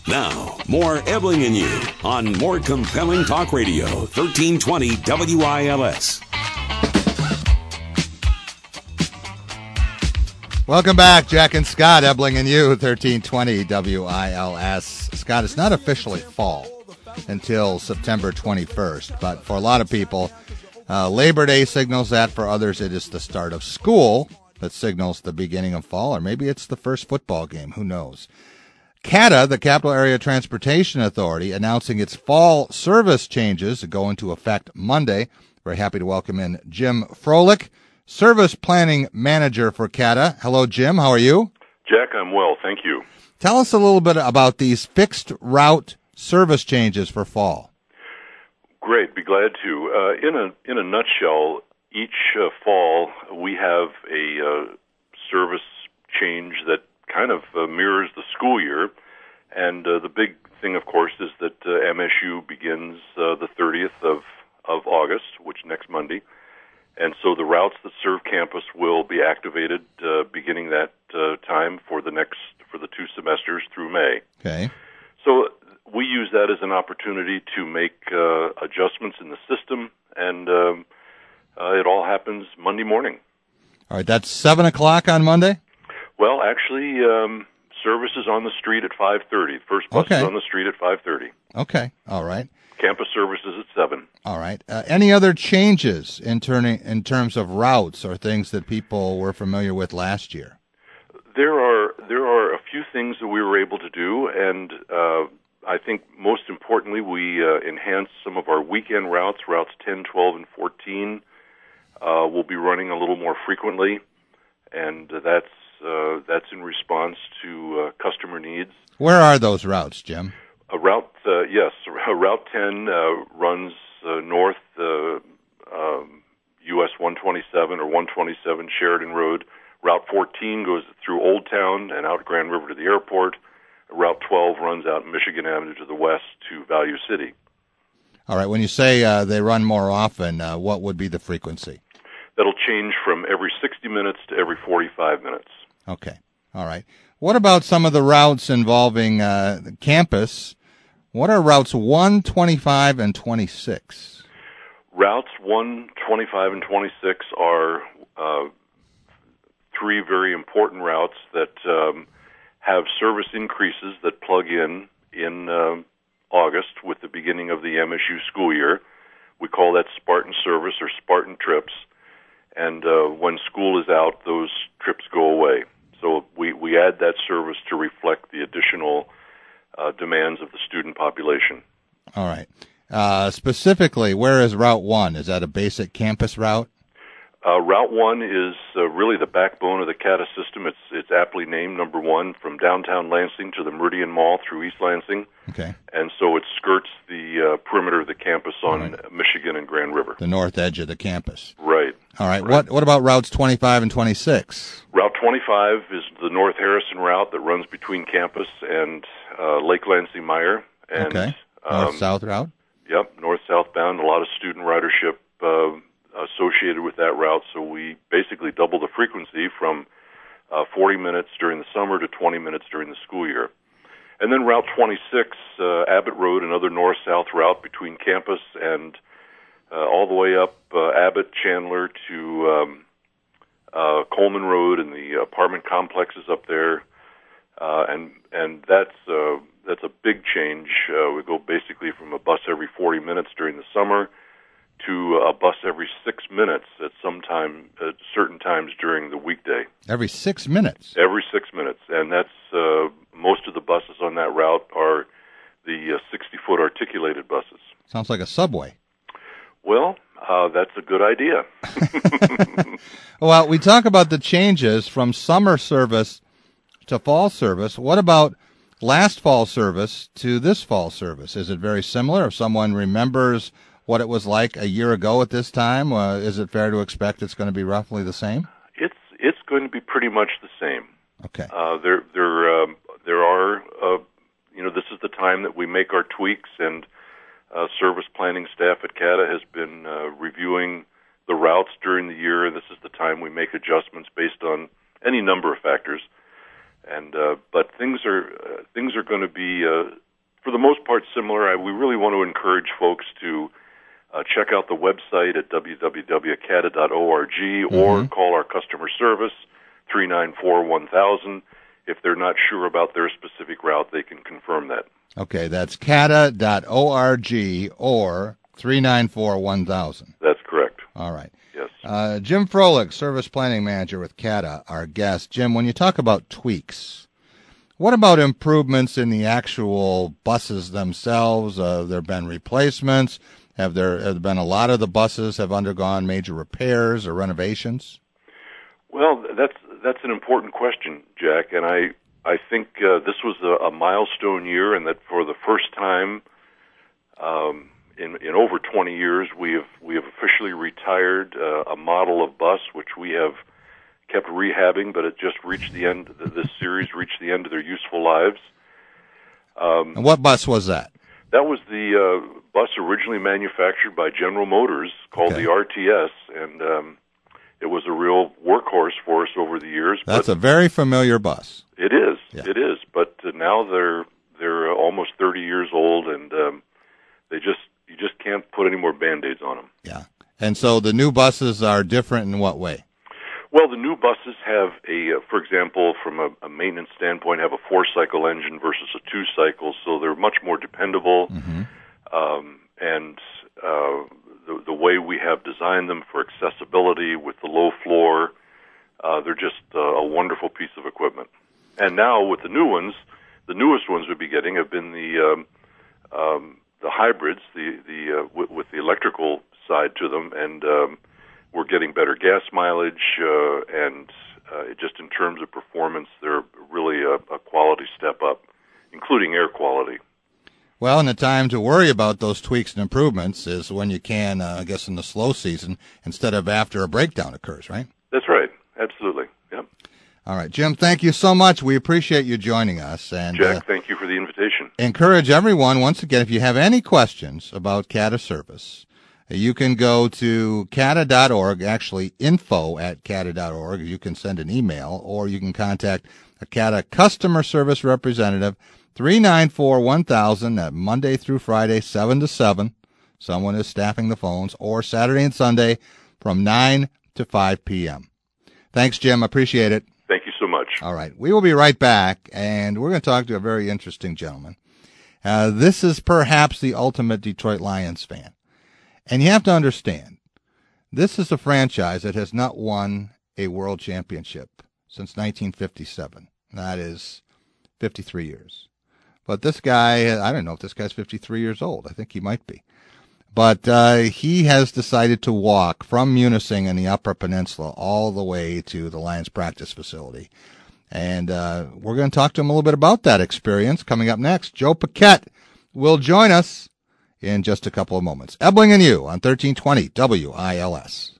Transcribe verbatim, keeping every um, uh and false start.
Now, more Ebling and You on more compelling talk radio, thirteen twenty W I L S. Welcome back, Jack and Scott, Ebling and You, thirteen twenty W I L S. Scott, it's not officially fall until September twenty-first, but for a lot of people, uh, Labor Day signals that. For others, it is the start of school that signals the beginning of fall, or maybe it's the first football game. Who knows? CATA, the Capital Area Transportation Authority, announcing its fall service changes that go into effect Monday. Very happy to welcome in Jim Froelich, Service Planning Manager for CATA. Hello, Jim. How are you? Jack, I'm well. Thank you. Tell us a little bit about these fixed route service changes for fall. Great. Be glad to. Uh, in a in a nutshell, each uh, fall we have a uh, service change that kind of uh, mirrors the school year. And uh, the big thing, of course, is that uh, M S U begins uh, the thirtieth of, of August, which next Monday. And so the routes that serve campus will be activated uh, beginning that uh, time for the next for the two semesters through May. Okay. So we use that as an opportunity to make uh, adjustments in the system, and um, uh, it all happens Monday morning. All right, that's seven o'clock on Monday? Well, actually, um, service is on the street at five thirty. First bus Okay. is on the street at five thirty. Okay, all right. Campus service is at seven. All right. Uh, any other changes in, turning, in terms of routes or things that people were familiar with last year? There are there are a few things that we were able to do, and uh, I think most importantly, we uh, enhanced some of our weekend routes. Routes ten, twelve, and fourteen uh, will be running a little more frequently, and uh, that's uh, that's in response to uh, customer needs. Where are those routes, Jim? A route, uh, yes, Route ten uh, runs uh, north uh, um, U S one twenty-seven or one twenty-seven Sheridan Road. Route fourteen goes through Old Town and out Grand River to the airport. Route twelve runs out Michigan Avenue to the west to Value City. All right. When you say uh, they run more often, uh, what would be the frequency? That'll change from every sixty minutes to every forty-five minutes. Okay. All right. What about some of the routes involving uh, the campus? What are routes one, twenty-five, and twenty-six? Routes one, twenty-five, and twenty-six are uh, three very important routes that um, have service increases that plug in in uh, August with the beginning of the M S U school year. We call that Spartan service or Spartan trips. And uh, when school is out, those trips go away. So we, we add that service to reflect the additional uh, demands of the student population. All right. Uh, specifically, where is Route one? Is that a basic campus route? Uh, Route one is uh, really the backbone of the CATA system. It's it's aptly named number one from downtown Lansing to the Meridian Mall through East Lansing. Okay. And so it skirts the uh, perimeter of the campus on Right. Michigan and Grand River. The north edge of the campus. Right. All right. Right. What What about routes twenty-five and twenty-six? Route twenty-five is the North Harrison route that runs between campus and uh, Lake Lansing Meyer. And, Okay. um, North-south route? Yep, north-southbound. A lot of student ridership uh, associated with that route, so we basically double the frequency from uh, forty minutes during the summer to twenty minutes during the school year. And then Route twenty-six, uh, Abbott Road, another north-south route between campus and uh, all the way up uh, Abbott, Chandler to um, uh, Coleman Road and the apartment complexes up there. Uh, and and that's uh, that's a big change. Uh, we go basically from a bus every forty minutes during the summer to a bus every six minutes at some time, at certain times during the weekday. Every six minutes? Every six minutes, and that's uh, most of the buses on that route are the uh, sixty-foot articulated buses. Sounds like a subway. Well, uh, that's a good idea. Well, we talk about the changes from summer service to fall service. What about last fall service to this fall service? Is it very similar? If someone remembers what it was like a year ago at this time, uh, is it fair to expect it's going to be roughly the same? It's it's going to be pretty much the same. Okay. Uh, there there um, there are uh, you know this is the time that we make our tweaks, and uh, service planning staff at CATA has been uh, reviewing the routes during the year, and this is the time we make adjustments based on any number of factors. And uh, but things are uh, things are going to be, uh, for the most part, similar. I, we really want to encourage folks to uh, check out the website at w w w dot cata dot org mm-hmm. or call our customer service three nine four one thousand. If they're not sure about their specific route, they can confirm that. Okay, that's cata dot org or three nine four one thousand. That's correct. All right. Yes. Uh, Jim Froelich, Service Planning Manager with CATA, our guest. Jim, when you talk about tweaks, what about improvements in the actual buses themselves? Uh, have there been replacements? Have there, have there been a lot of the buses have undergone major repairs or renovations? Well, that's that's an important question, Jack, and I I think uh, this was a, a milestone year, and that for the first time um, in in over twenty years, we have we have officially retired uh, a model of bus which we have kept rehabbing, but it just reached the end. This series reached the end of their useful lives. Um, and what bus was that? That was the uh, bus originally manufactured by General Motors, called Okay. the R T S, and um, it was a real workhorse for us over the years. That's but a very familiar bus. It is. Yeah. It is. But uh, now they're they're uh, almost thirty years old, and um, they just you just can't put any more Band-Aids on them. Yeah. And so the new buses are different in what way? Well, the new buses have a, uh, for example, from a, a maintenance standpoint, have a four-cycle engine versus a two-cycle, so they're much more dependable. Mm-hmm. Um, and uh, the, the way we have designed them for accessibility with the low floor, uh, they're just uh, a wonderful piece of equipment. And now with the new ones, the newest ones we'll be getting have been the um, um, the hybrids, the the uh, w- with the electrical side to them, and um, we're getting better gas mileage, uh, and uh, just in terms of performance, they're really a, a quality step up, including air quality. Well, and the time to worry about those tweaks and improvements is when you can, uh, I guess, in the slow season, instead of after a breakdown occurs, right? That's right. Absolutely. Yep. All right, Jim, thank you so much. We appreciate you joining us. And Jack, uh, thank you for the invitation. encourage everyone, once again, if you have any questions about CATA service, you can go to cata dot org, actually info at cata dot org. You can send an email, or you can contact a CATA customer service representative, three nine four one thousand, uh, Monday through Friday, seven to seven. Someone is staffing the phones, or Saturday and Sunday from nine to five p.m. Thanks, Jim. Appreciate it. Thank you so much. All right. We will be right back, and we're going to talk to a very interesting gentleman. Uh, this is perhaps the ultimate Detroit Lions fan. And you have to understand, this is a franchise that has not won a world championship since nineteen fifty-seven. That is fifty-three years. But this guy, I don't know if this guy's fifty-three years old. I think he might be. But uh, he has decided to walk from Munising in the Upper Peninsula all the way to the Lions practice facility. And uh, we're going to talk to him a little bit about that experience coming up next. Joe Paquette will join us in just a couple of moments. Ebling and you on thirteen twenty W I L S.